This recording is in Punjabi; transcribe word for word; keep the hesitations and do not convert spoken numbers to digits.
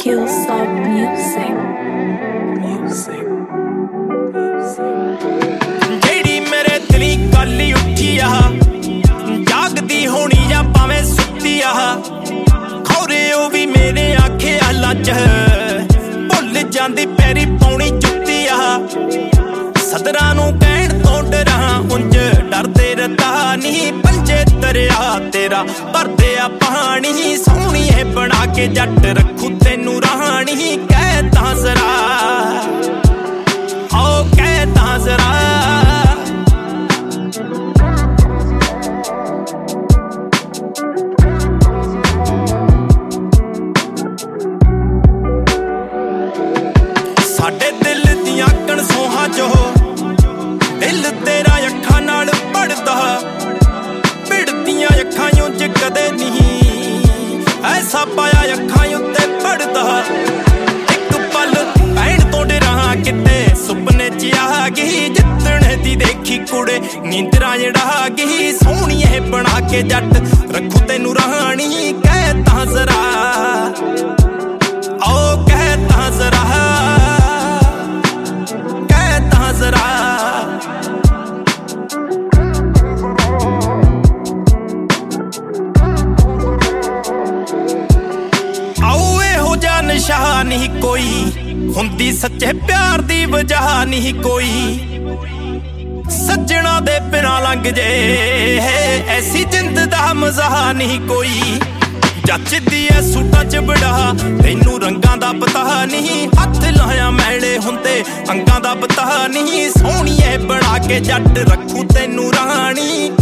Killstar Music. Music. ਜਿਹੜੀ ਮੇਰੇ ਦਿਲੀ ਕਾਲੀ ਉੱਠੀ ਆ ਜਾਗਦੀ ਹੋਣੀ ਜਾਂ ਭਾਵੇਂ ਸੁੱਤੀ ਆ ਖੌਰੇ ਉਹ ਵੀ ਮੇਰੇ ਆਖਿਆ ਲੱਜ ਭੁੱਲ ਜਾਂਦੀ ਪੈਰੀ ਪਾਉਣੀ ਜੁੱਤੀ ਆ ਸਦਰਾਂ ਨੂੰ ਕਹਿਣ ਤੋਂ ਡਰਾਂ ਉਂਝ ਡਰਦੇ ਰਤਾ ਨਹੀਂ ਪੰਜੇ ਦਰਿਆ ਤੇਰਾ ਭਰਦੇ ਆ ਪਾਣੀ ਸੋਹਣੀਏ ਬਣਾ ਕੇ ਜੱਟ ਰੱਖੂ ਤੈਨੂੰ ਰਾਣੀ ਕਹਿ ਤਾਂ ਜ਼ਰਾ ਓ ਕਹਿ ਤਾਂ ਜ਼ਰਾ ਸਾਡੇ ਦਿਲ ਦੀਆਂ ਕਣਸੋਹਾਂ ਜੋ ਦਿਲ ਤੇਰਾ ਅੱਖਾਂ ਨਾਲ ਪੜਦਾ ਭਿੜਦੀਆਂ ਅੱਖਾਂ ਉਂਝ ਕਦੇ ਨਹੀਂ ਐਸਾ ਪਾਇਆ ਅੱਖਾਂ ਉੱਤੇ ਪੜਦਾ ਇੱਕ ਪਲ ਭੈਣ ਤੋਂ ਡਰਾਂ ਕਿਤੇ ਸੁਪਨੇ ਚ ਆ ਗਈ ਜਿੱਤਣੇ ਦੀ ਦੇਖੀ ਕੁੜੇ ਨੀਂਦਰਾਂ ਜਿਹੜਾ ਗਈ ਸੋਹਣੀਏ ਬਣਾ ਕੇ ਜੱਟ ਰੱਖੂ ਤੈਨੂੰ ਰਾਣੀ ਕਹਿ ਤਾਂ ਜ਼ਰਾ ਓ ਕਹਿ ਤਾਂ ਜ਼ਰਾ ਆਓ ਇਹੋ ਜਿਹਾ ਨਸ਼ਾ ਨਹੀਂ ਕੋਈ ਹੁੰਦੀ ਸੱਚੇ ਪਿਆਰ ਦੀ ਵਜ੍ਹਾ ਨਹੀਂ ਕੋਈ ਸੱਜਣਾ ਦੇ ਬਿਨਾਂ ਲੰਘ ਜੇ ਐਸੀ ਜਿੰਦ ਦਾ ਮਜ਼ਾ ਨਹੀਂ ਕੋਈ ਜੱਚਦੀ ਐ ਸੂਟਾਂ ਚ ਬੜਾ ਤੈਨੂੰ ਰੰਗਾਂ ਦਾ ਪਤਾ ਨਹੀਂ ਹੱਥ ਲਾਇਆ ਮੈਲੇ ਹੁੰਦੇ ਅੰਗਾਂ ਦਾ ਪਤਾ ਨਹੀਂ ਸੋਹਣੀਏ ਬਣਾ ਕੇ ਜੱਟ ਰੱਖੂ ਤੈਨੂੰ ਰਾਣੀ